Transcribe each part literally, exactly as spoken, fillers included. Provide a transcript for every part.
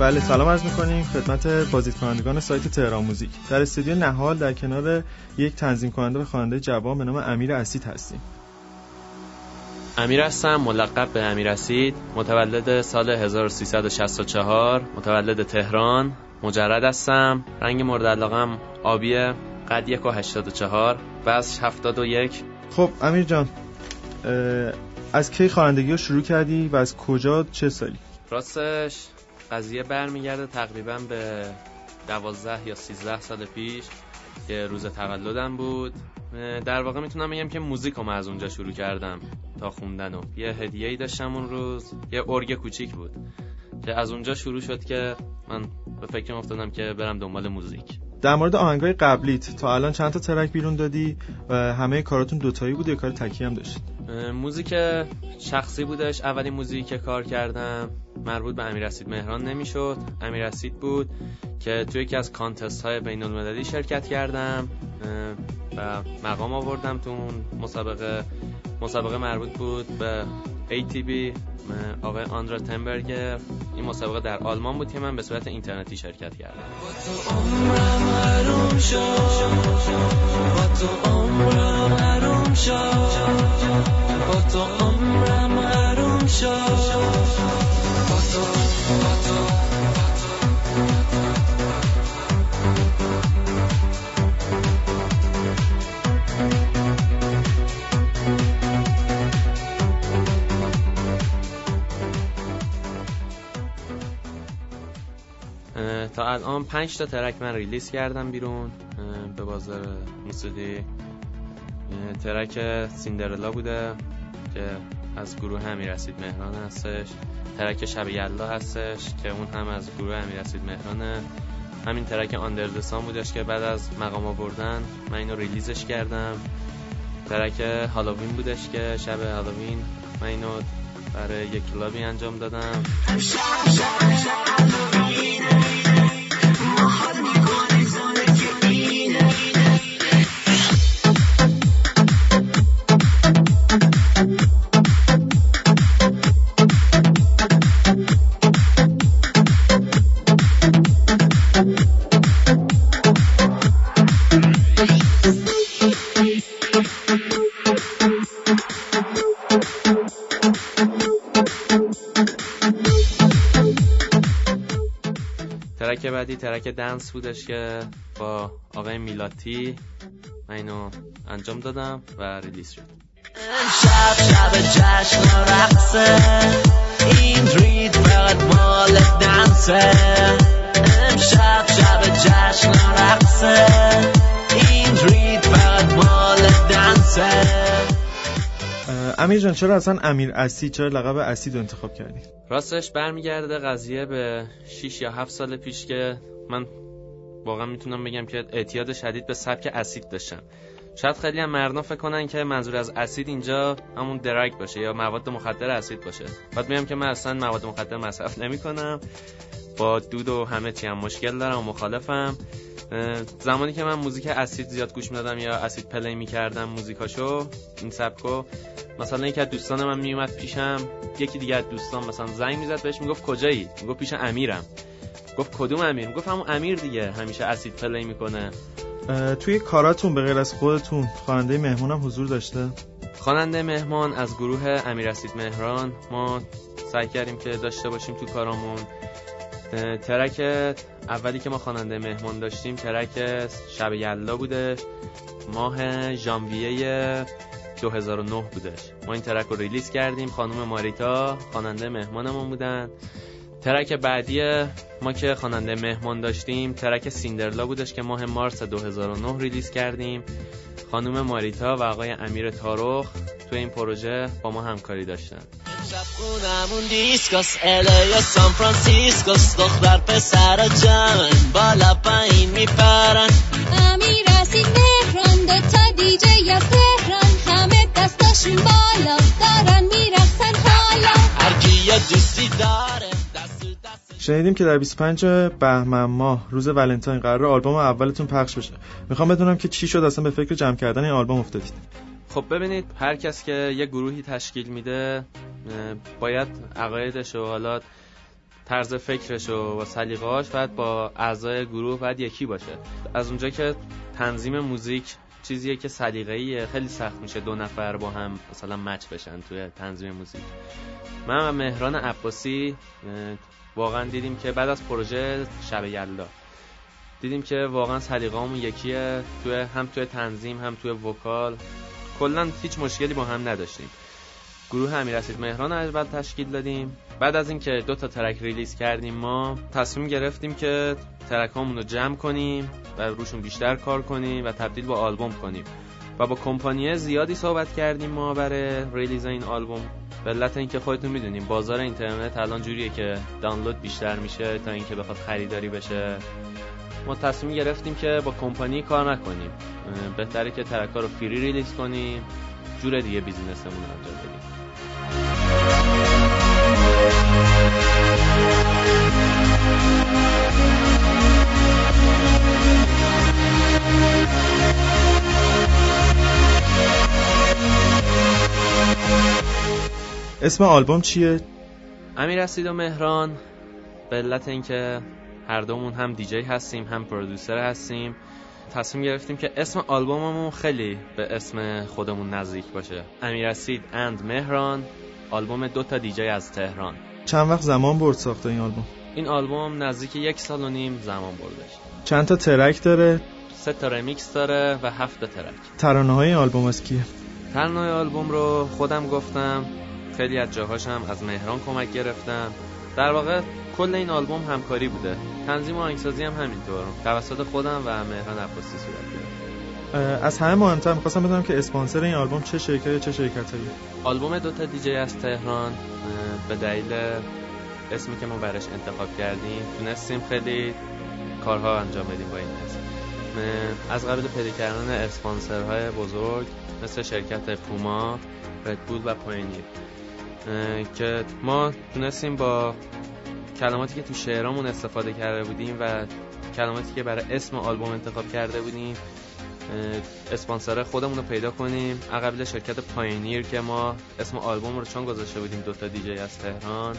بله سلام عرض می‌کنیم خدمت بازدیدکنندگان سایت تهران موزیک. در استودیو نهال در کنار یک تنظیم کننده و خواننده جوان به نام امیر اسید هستیم. امیر هستم، ملقب به امیر اسید، متولد سال هزار و سیصد و شصت و چهار، متولد تهران، مجرد هستم، رنگ مورد علاقه‌ام آبیه، قد یک و هشتاد و چهار، وزن هفتاد و یک. خب امیر جان، از کی خوانندگی رو شروع کردی و از کجا چه سالی؟ راستش قضیه برمیگرده تقریبا به دوازده یا سیزده سال پیش که روز تولدم بود. در واقع میتونم بگم که موزیک رو از اونجا شروع کردم تا خوندن و یه هدیه‌ای داشتم اون روز، یه ارگ کوچیک بود که از اونجا شروع شد که من به فکرم افتادم که برم دنبال موزیک. در مورد آهنگای قبلیت تا الان چند تا ترک بیرون دادی و همه کاراتون دوتایی بود یا کار تکی هم داشتید؟ موزیک شخصی بودش. اولین موزیکی که کار کردم مربوط به امیر اسید مهران نمیشد. امیر اسید بود که توی یکی از کانتست های بین المللی شرکت کردم و مقام آوردم تو اون مسابقه. مسابقه مربوط بود به ای تی بی آقای آندرا تنبرگر. این مسابقه در آلمان بود که من به صورت اینترنتی شرکت کردم. با تو عمرم حروم شد، با تو عمرم حروم شد، با تو عمرم حروم شد، با تو با تو تا الان پنج تا ترک من ریلیز کردم بیرون به بازار موسیقی. ترک سیندرلا بوده که از گروه امیر اسید مهران هستش. ترک شب یلدا هستش که اون هم از گروه امیر اسید مهرانه. همین ترک آندردسان بودش که بعد از مقام آوردن من اینو ریلیزش کردم. ترک هالووین بودش که شب هالووین من اینو برای یک کلابی انجام دادم. ترک بعدی ترک دنس بودش که با آقای میلاتی من اینو انجام دادم و ریلیز شد. شب شب جشن و رقصه، این رید فقط مال دنسه. شب شب جشن و رقصه، این رید فقط مال دنسه. امیر جان، چرا اصلا امیر اسید، چرا لقب اسید رو انتخاب کردی؟ راستش برمیگرده قضیه به شش یا هفت سال پیش که من واقعا میتونم بگم که اعتیاد شدید به سبک اسید داشتم. شاید خیلی هم مردم فکر کنن که منظور از اسید اینجا همون درگ باشه یا مواد مخدر اسید باشه. بعد میگم که من اصلا مواد مخدر مصرف نمی‌کنم، با دود و همه چی هم مشکل دارم و مخالفم. زمانی که من موزیک اسید زیاد گوش میدادم یا اسید پلی میکردم موزیکاشو، این سبکو، مثلا یکی از دوستان من میومد پیشم، یکی دیگه از دوستان مثلا زنگ میزد بهش میگفت کجایی؟ میگفت پیش امیرم. گفت کدوم امیر؟ میگفت همون امیر دیگه، همیشه اسید پلی میکنه. توی کاراتون به غیر از خودتون خواننده مهمون هم حضور داشته؟ خواننده مهمان از گروه امیر اسید مهران ما سعی کردیم که داشته باشیم تو کارامون. ترک اولی که ما خواننده مهمان داشتیم ترک شب یلدا بودش، ماه ژانویه دو هزار و نه بودش. ما این ترک رو ریلیز کردیم. خانم ماریتا خواننده مهمانمون بودن. ترک بعدی ما که خواننده مهمان داشتیم ترک سیندرلا بودش که ماه مارس دو هزار و نه ریلیز کردیم. خانم ماریتا و آقای امیر تارخ تو این پروژه با ما همکاری داشتن. شب خونمون دیسکوس الی سان فرانسیسکوس، دختر پسر جمعن بالا پایین میپرن. امیر اسید مهران دو تا دیجی یا تهران، همه دستاشون بالا دارن میرقصن حالا، هر کی یه دوستی داره. شنیدیم که در بیست و پنجم بهمن ماه روز ولنتاین قرار آلبوم اولتون پخش بشه. میخوام بدونم که چی شد اصلا به فکر جمع کردن این آلبوم افتادید؟ خب ببینید، هر کس که یه گروهی تشکیل میده باید عقایدش و حالات طرز فکرش و سلیقه‌اش باید با اعضای گروه باید یکی باشه. از اونجا که تنظیم موزیک چیزیه که سلیقه‌ایه، خیلی سخت میشه دو نفر با هم مثلا مچ بشن توی تنظیم موزیک. من و مهران عباسی واقعا دیدیم که بعد از پروژه شب یلدا دیدیم که واقعا سلیقه‌مون یکیه، توی هم توی تنظیم هم توی وکال، کلا هیچ مشکلی با هم نداشتیم. گروه امیررشید مهران اول تشکیل دادیم. بعد از اینکه دو تا ترک ریلیز کردیم ما تصمیم گرفتیم که ترکامون رو جمع کنیم و روشون بیشتر کار کنیم و تبدیل به آلبوم کنیم و با کمپانی زیادی صحبت کردیم ما برای ریلیز این آلبوم. به علت اینکه خودتون میدونیم بازار اینترنت الان جوریه که دانلود بیشتر میشه تا اینکه بخواد خریداری بشه. ما تصمیم گرفتیم که با کمپانی کار نکنیم، بهتره که ترک‌ها رو فری ریلیز کنیم، جور دیگه بیزینسمون رو انجام بدیم. اسم آلبوم چیه؟ امیررشید و مهران. به علت اینکه هر دومون هم دیجی هستیم هم پرودوسر هستیم، تصمیم گرفتیم که اسم آلبوممون خیلی به اسم خودمون نزدیک باشه. امیررشید اند مهران، آلبوم دو تا دیجی از تهران. چند وقت زمان برد ساخته این آلبوم؟ این آلبوم نزدیک یک سال و نیم زمان بردش. چند تا ترک داره؟ سه تا رمیکس داره و هفت تا ترک. ترانه‌های این آلبوم از کیه؟ ترانه‌های آلبوم رو خودم گفتم، خیلی از جاهاشم از مهران کمک گرفتم. در واقع کل این آلبوم همکاری بوده. تنظیم و آهنگسازی هم همینطور توسط خودم و مهران عباسی صورت گرفت. از همه مهمتر می‌خواستم بدونم که اسپانسر این آلبوم چه شرکتی چه شرکتایی؟ آلبوم دو تا دیجی از تهران به دلیل اسمی که ما براش انتخاب کردیم تونستیم خیلی کارها انجام بدیم با این اسم. از قبل پیدا کردن اسپانسرهای بزرگ مثل شرکت پوما، ردبول و پاینیر که ما تونستیم با کلماتی که تو شعرامون استفاده کرده بودیم و کلماتی که برای اسم آلبوم انتخاب کرده بودیم اسپانسر خودمون رو پیدا کنیم. عقبال شرکت پاینیر که ما اسم آلبوم رو چون گذاشته بودیم دو تا دیجی از تهران،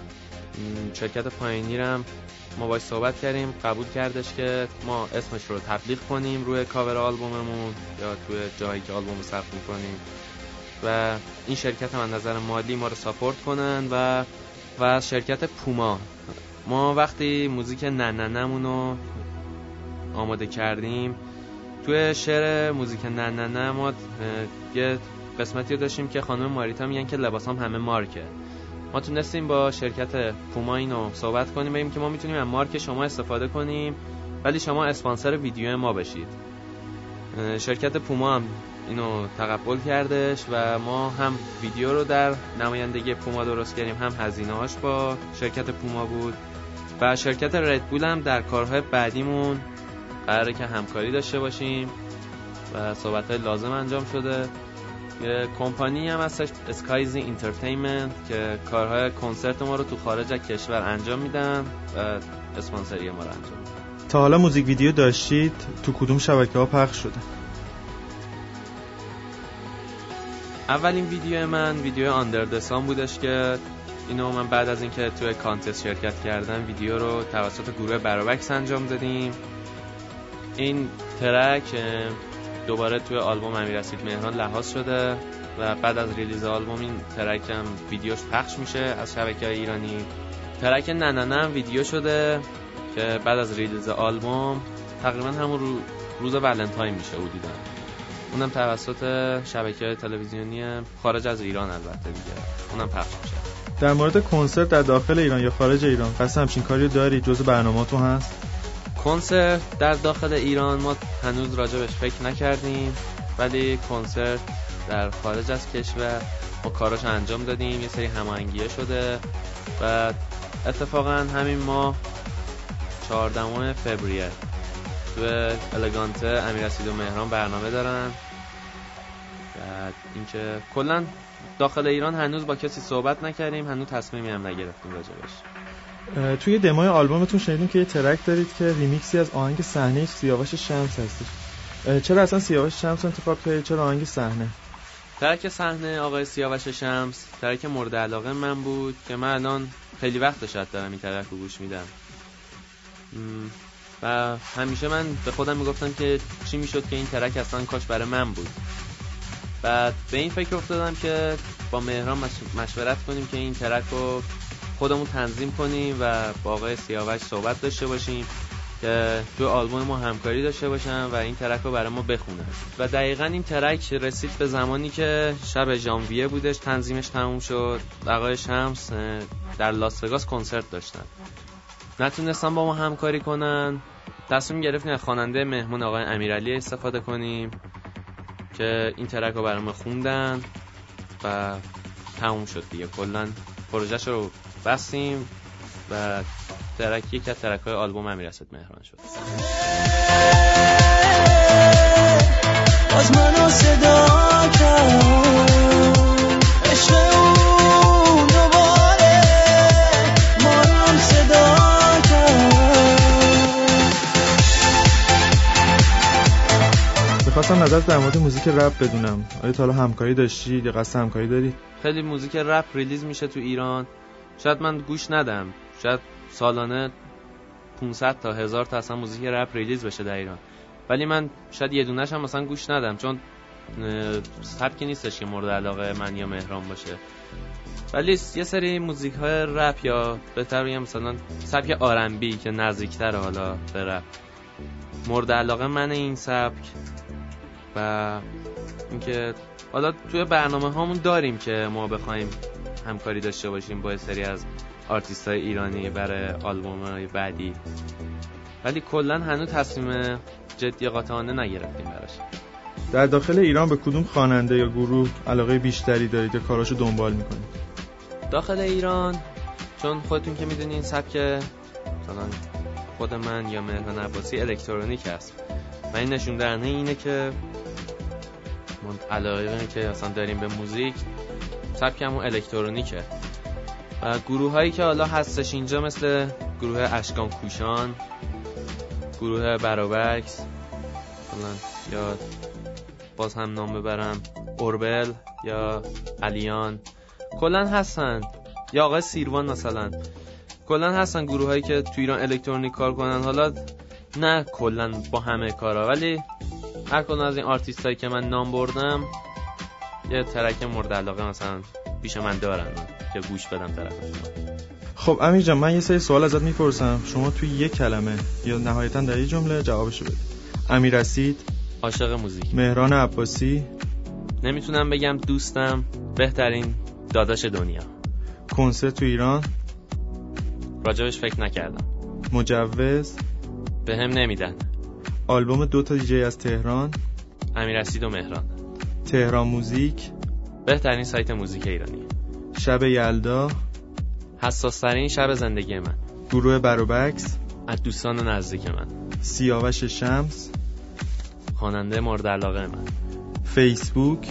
شرکت پاینیر هم ما باهاش صحبت کردیم، قبول کردش که ما اسمش رو تبلیغ کنیم روی کاور آلبوممون یا توی جایی که آلبوم رو ثبت می‌کنیم و این شرکت هم از نظر مالی ما رو ساپورت کنن. و و شرکت پوما، ما وقتی موزیک نه نه نمون رو آماده کردیم، توی شعر موزیک نه نه نه ما یه قسمتی رو داشتیم که خانم ماریتا میگن که لباسام همه مارکه. ما تونستیم با شرکت پوما اینو صحبت کنیم، بگیم که ما میتونیم از مارک شما استفاده کنیم ولی شما اسپانسر ویدیو ما بشید. شرکت پوما هم اینو تقبل کردش و ما هم ویدیو رو در نمایندگی پوما درست کردیم، هم هزینه‌اش با شرکت پوما بود و شرکت ردبول هم در کارهای بعدیمون قراره که همکاری داشته باشیم و صحبت‌های لازم انجام شده. یه کمپانی هم هستش اسکایزی اینترتینمنت که کارهای کنسرت ما رو تو خارج از کشور انجام میدن و اسپانسری ما رو انجام میدن. تا حالا موزیک ویدیو داشتید؟ تو کدوم شبکه‌ها پخش شده؟ اولین ویدیو من ویدیو آندردسان بودش که اینو من بعد از اینکه توی کانتست شرکت کردم ویدیو رو توسط گروه برابکس انجام دادیم. این ترک دوباره توی آلبوم امیررشید مهران لحاظ شده و بعد از ریلیز آلبوم این ترک هم ویدیوش پخش میشه از شبکه‌های ایرانی. ترک نه نه نه ویدیو شده که بعد از ریلیز آلبوم تقریبا همون رو روز ولنتاین میشه حدوداً، اونم توسط شبکه‌های تلویزیونی خارج از ایران البته دیگه اونم پخش میشه. در مورد کنسرت در داخل ایران یا خارج ایران قصد همچین کاری داری؟ جزء برنامه‌تون هست؟ کنسرت در داخل ایران ما هنوز راجبش فکر نکردیم، ولی کنسرت در خارج از کشور ما کاراش انجام دادیم، یه سری هماهنگی‌ها شده و اتفاقا همین ماه چهاردهم فوریه تو الگانت امیررشید و مهران برنامه دارن. بعد اینکه کلا داخل ایران هنوز با کسی صحبت نکردیم، هنوز تصمیمی هم نگرفتیم راجبش. توی دموی آلبومتون شنیدیم که یه ترک دارید که ریمیکسی از آهنگ صحنه سیاوش شمس هستش. چرا اصلا سیاوش شمس انتخاب کردید؟ چرا آهنگ صحنه؟ ترک صحنه آقای سیاوش شمس ترک مورد علاقه من بود که من الان خیلی وقت شاید دارم این ترک رو گوش میدم و همیشه من به خودم میگفتم که چی میشد که این ترک اصلا کاش برای من بود. بعد به این فکر افتادم که با مهران مشورت کنیم که این ترک رو خودمون تنظیم کنیم و با آقای سیاوش صحبت داشته باشیم که توی آلبوم ما همکاری داشته باشن و این ترک رو برای ما بخونن. و دقیقاً این ترک رسید به زمانی که شب ژانویه بودش، تنظیمش تموم شد. آقای شمس در لاس وگاس کنسرت داشتن، نتونستن با ما همکاری کنن. تصمیم گرفتیم از خواننده مهمون آقای امیرعلی استفاده کنیم که این ترک رو برای ما خوندن و تموم شد دیگه. کلاً پروژهش رو بستیم و ترک یک از ترک‌های آلبوم امیرحسین مهران شد. باز منو صدا کرد عشق اون دوباره منم صدا کرد. می‌خواستم نظرت در مورد موزیک رپ بدونم. آیا تا حالا همکاری داشتی یا قصد همکاری داری؟ خیلی موزیک رپ ریلیز میشه تو ایران، شاید من گوش ندم، شاید سالانه پانصد تا هزار تا اصلا موزیک رپ ریلیز بشه در ایران، ولی من شاید یه دونه‌ش هم مثلا گوش ندم چون سبکی نیستش که مورد علاقه من یا مهران باشه. ولی یه سری موزیک‌های رپ یا بهتر بگم مثلا سبک آر ام بی که نزدیک‌تره حالا به رپ مورد علاقه من این سبک. و اینکه حالا توی برنامه هامون داریم که ما بخوایم همکاری داشته باشیم با سری از آرتیست‌های ایرانی برای آلبوم‌های بعدی، ولی کلاً هنوز تصمیم جدی قاطعانه نگرفتیم براش. در داخل ایران به کدوم خواننده یا گروه علاقه بیشتری دارید یا کاراشو دنبال می‌کنید؟ داخل ایران چون خودتون که می‌دونین سبک مثلا خود من یا مهران عباسی الکترونیک است و این نشون دهنده اینه که من علاقه که اصلا داریم به موزیک سبکمون الکترونیکه. و گروه هایی که حالا هستش اینجا مثل گروه اشکان کوشان، گروه برابکس یا باز هم نام ببرم اوربل یا علیان کلن هستن، یا آقای سیروان مثلا، کلن هستن گروه هایی که تو ایران الکترونیک کار کنن. حالا نه کلن با همه کارا، ولی هر کدوم از این آرتیست هایی که من نام بردم یه ترک مورد علاقه مثلا پیش من دارن که گوش بدم طرفشون. خب امیر جان، من یه سری سوال ازت میپرسم، شما توی یک کلمه یا نهایتاً در یک جمله جوابشو بده. امیررشید عاشق موزیک، مهران عباسی نمیتونم بگم دوستم، بهترین داداش دنیا. کنسرت تو ایران راجبش فکر نکردم. مجوز به هم نمیدن. آلبوم دو تا دیجی از تهران امیررشید و مهران. تهران موزیک بهترین سایت موزیک ایرانی. شب یلدا حساس‌ترین شب زندگی من. گروه برابکس از دوستان نزدیک من. سیاوش شمس خواننده مورد علاقه من. فیسبوک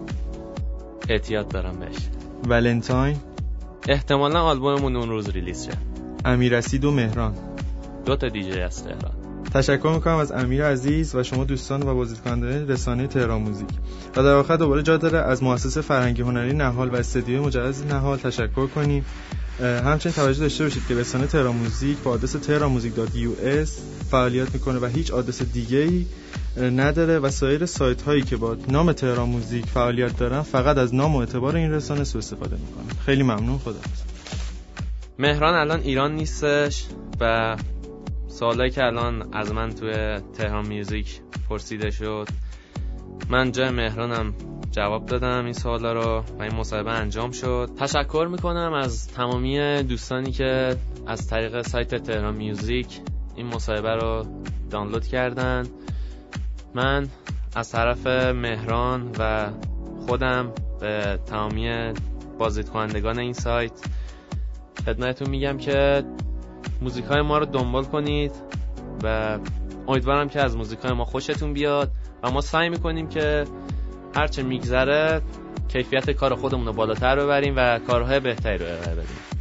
اعتیاد دارم بهش. ولنتاین احتمالاً آلبوممون اون روز ریلیز شه. امیررشید و مهران دو تا دیجی از تهران. تشکر میکنم از امیر عزیز و شما دوستان و بازدیدکنندگان رسانه تهران موزیک. و در آخر دوباره جا داره از مؤسسه فرهنگی هنری نهال و استدیوی مجهز نهال تشکر کنیم. همچنین توجه داشته باشید که رسانه تهران موزیک با آدرس تهران موزیک دات یو اس فعالیت میکنه و هیچ آدرس دیگه‌ای نداره و سایر سایت هایی که با نام تهران موزیک فعالیت دارن فقط از نام و اعتبار این رسانه سوء استفاده میکنن. خیلی ممنون. خداحافظ. مهران الان ایران نیستش و سوالایی که الان از من توی تهران میوزیک پرسیده شد من جای مهرانم جواب دادم این سوالا رو و این مصاحبه انجام شد. تشکر میکنم از تمامی دوستانی که از طریق سایت تهران میوزیک این مصاحبه رو دانلود کردن. من از طرف مهران و خودم به تمامی بازدیدکنندگان این سایت خدمتتون میگم که موزیکای ما رو دنبال کنید و امیدوارم که از موزیکای ما خوشتون بیاد و ما سعی میکنیم که هرچه میگذره کیفیت کار خودمون رو بالاتر ببریم و کارهای بهتری رو ارائه بدیم.